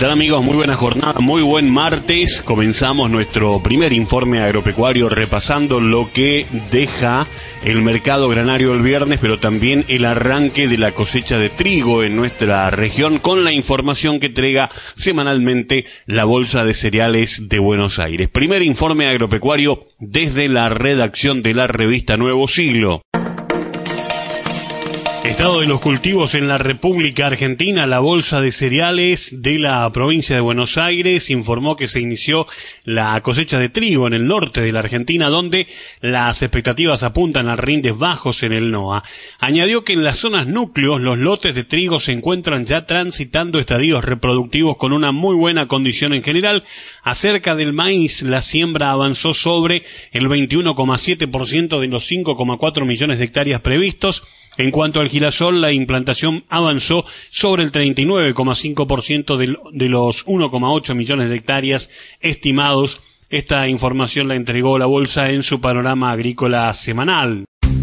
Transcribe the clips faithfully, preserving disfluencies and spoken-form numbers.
tal, amigos? Muy buena jornada, muy buen martes. Comenzamos nuestro primer informe agropecuario repasando lo que deja el mercado granario el viernes, pero también el arranque de la cosecha de trigo en nuestra región, con la información que entrega semanalmente la Bolsa de Cereales de Buenos Aires. Primer informe agropecuario desde la redacción de la revista Nuevo Siglo. Estado de los cultivos en la República Argentina. La Bolsa de Cereales de la provincia de Buenos Aires informó que se inició la cosecha de trigo en el norte de la Argentina, donde las expectativas apuntan a rindes bajos en el NOA. Añadió que en las zonas núcleos los lotes de trigo se encuentran ya transitando estadios reproductivos con una muy buena condición en general. Acerca del maíz, la siembra avanzó sobre el veintiuno coma siete por ciento de los cinco coma cuatro millones de hectáreas previstos. En cuanto al girasol, la implantación avanzó sobre el treinta y nueve coma cinco por ciento de, de los uno coma ocho millones de hectáreas estimados. Esta información la entregó la Bolsa en su panorama agrícola semanal.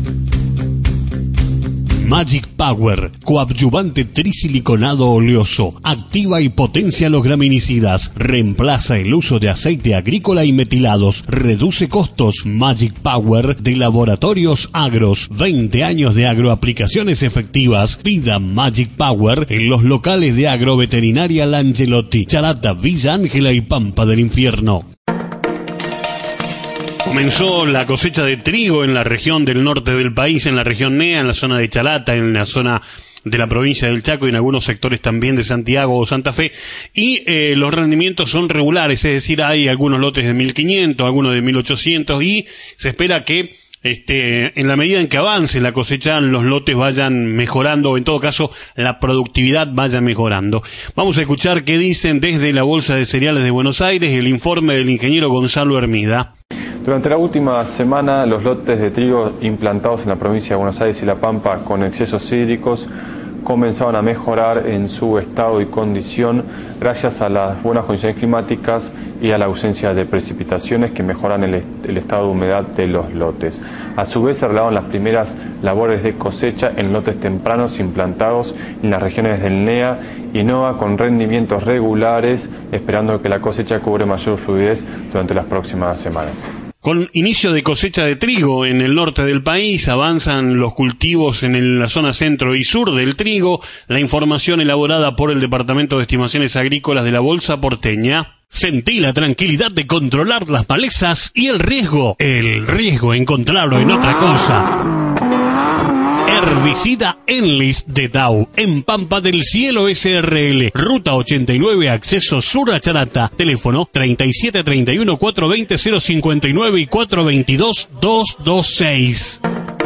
Magic Power, coadyuvante trisiliconado oleoso, activa y potencia los graminicidas, reemplaza el uso de aceite agrícola y metilados, reduce costos. Magic Power de Laboratorios Agros, veinte años de agroaplicaciones efectivas. Pida Magic Power en los locales de Agroveterinaria Langelotti, Charata, Villa Ángela y Pampa del Infierno. Comenzó la cosecha de trigo en la región del norte del país, en la región N E A, en la zona de Chalata, en la zona de la provincia del Chaco y en algunos sectores también de Santiago o Santa Fe, y eh, los rendimientos son regulares, es decir, hay algunos lotes de mil quinientos, algunos de mil ochocientos, y se espera que Este, en la medida en que avance la cosecha, los lotes vayan mejorando, o en todo caso, la productividad vaya mejorando. Vamos a escuchar qué dicen desde la Bolsa de Cereales de Buenos Aires, el informe del ingeniero Gonzalo Hermida. Durante la última semana, los lotes de trigo implantados en la provincia de Buenos Aires y La Pampa con excesos hídricos comenzaban a mejorar en su estado y condición gracias a las buenas condiciones climáticas y a la ausencia de precipitaciones que mejoran el, el estado de humedad de los lotes. A su vez se realizaron las primeras labores de cosecha en lotes tempranos implantados en las regiones del N E A y NOA con rendimientos regulares, esperando que la cosecha cobre mayor fluidez durante las próximas semanas. Con inicio de cosecha de trigo en el norte del país, avanzan los cultivos en la zona centro y sur del trigo. La información elaborada por el Departamento de Estimaciones Agrícolas de la Bolsa Porteña. Sentí la tranquilidad de controlar las malezas y el riesgo. El riesgo encontrarlo en otra cosa. Herbicida Enlist de Dow, en Pampa del Cielo S R L, Ruta ochenta y nueve, acceso sur a Charata, teléfono treinta y siete treinta y uno, cuatrocientos veinte, cero cincuenta y nueve y cuatrocientos veintidós, doscientos veintiséis.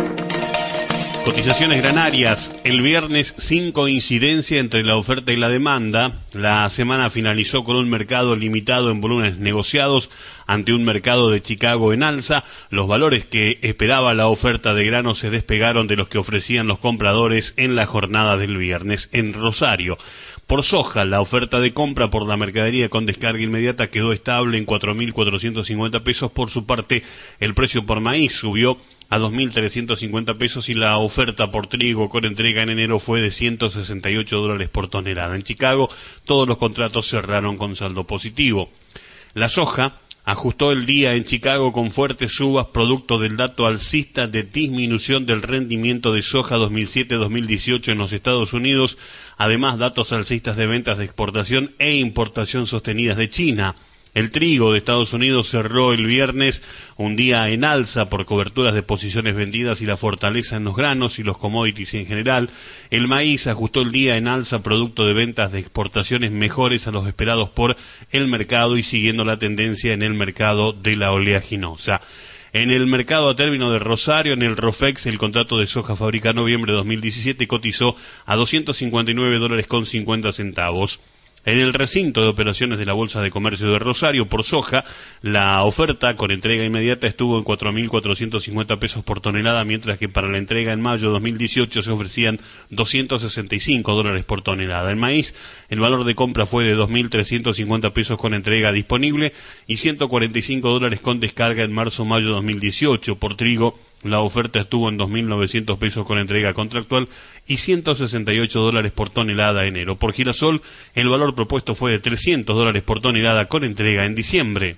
Cotizaciones granarias. El viernes, sin coincidencia entre la oferta y la demanda, la semana finalizó con un mercado limitado en volúmenes negociados ante un mercado de Chicago en alza. Los valores que esperaba la oferta de grano se despegaron de los que ofrecían los compradores en la jornada del viernes. En Rosario, por soja, la oferta de compra por la mercadería con descarga inmediata quedó estable en cuatro mil cuatrocientos cincuenta pesos. Por su parte, el precio por maíz subió a dos mil trescientos cincuenta pesos y la oferta por trigo con entrega en enero fue de ciento sesenta y ocho dólares por tonelada. En Chicago, todos los contratos cerraron con saldo positivo. La soja ajustó el día en Chicago con fuertes subas producto del dato alcista de disminución del rendimiento de soja dos mil siete dos mil dieciocho en los Estados Unidos, además datos alcistas de ventas de exportación e importación sostenidas de China. El trigo de Estados Unidos cerró el viernes un día en alza por coberturas de posiciones vendidas y la fortaleza en los granos y los commodities en general. El maíz ajustó el día en alza producto de ventas de exportaciones mejores a los esperados por el mercado y siguiendo la tendencia en el mercado de la oleaginosa. En el mercado a término de Rosario, en el ROFEX, el contrato de soja fabricado en noviembre de dos mil diecisiete cotizó a doscientos cincuenta y nueve dólares con cincuenta centavos. En el recinto de operaciones de la Bolsa de Comercio de Rosario por soja, la oferta con entrega inmediata estuvo en cuatro mil cuatrocientos cincuenta pesos por tonelada, mientras que para la entrega en mayo de dos mil dieciocho se ofrecían doscientos sesenta y cinco dólares por tonelada. En maíz, el valor de compra fue de dos mil trescientos cincuenta pesos con entrega disponible y ciento cuarenta y cinco dólares con descarga en marzo-mayo de dos mil dieciocho. Por trigo, La oferta estuvo en dos mil novecientos pesos con entrega contractual y ciento sesenta y ocho dólares por tonelada en enero. Por girasol, el valor propuesto fue de trescientos dólares por tonelada con entrega en diciembre.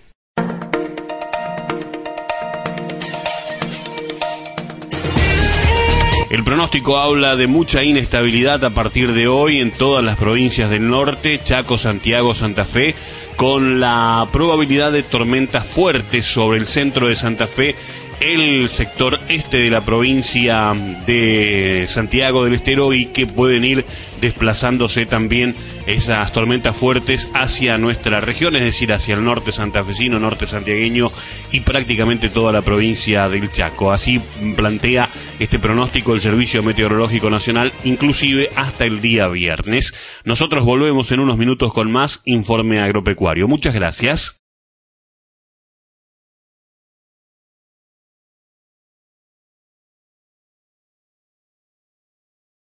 El pronóstico habla de mucha inestabilidad a partir de hoy en todas las provincias del norte, Chaco, Santiago, Santa Fe, con la probabilidad de tormentas fuertes sobre el centro de Santa Fe, el sector este de la provincia de Santiago del Estero, y que pueden ir desplazándose también esas tormentas fuertes hacia nuestra región, es decir, hacia el norte santafesino, norte santiagueño y prácticamente toda la provincia del Chaco. Así plantea este pronóstico el Servicio Meteorológico Nacional, inclusive hasta el día viernes. Nosotros volvemos en unos minutos con más Informe Agropecuario. Muchas gracias.